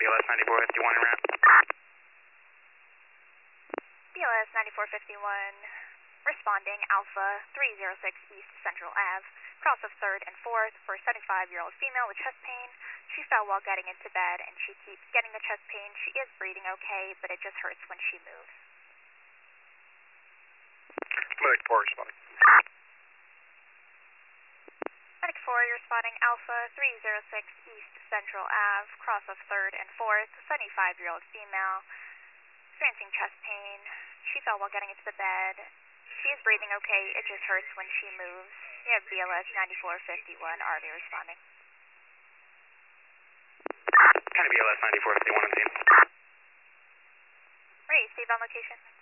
BLS 9451 en route. BLS 9451, responding Alpha 306 East Central Ave, cross of 3rd and 4th for a 75-year-old female with chest pain. She fell while getting into bed and she keeps getting the chest pain. She is breathing okay, but it just hurts when she moves. Medic 4 responding. Medic 4, you're spotting Alpha 306 East Central Ave, cross of 3rd and 4th, 75-year-old female, experiencing chest pain. She fell while getting into the bed. She is breathing okay, it just hurts when she moves. You have BLS 9451, RV responding. Kind of BLS 9451 on scene. Ray, Steve on location.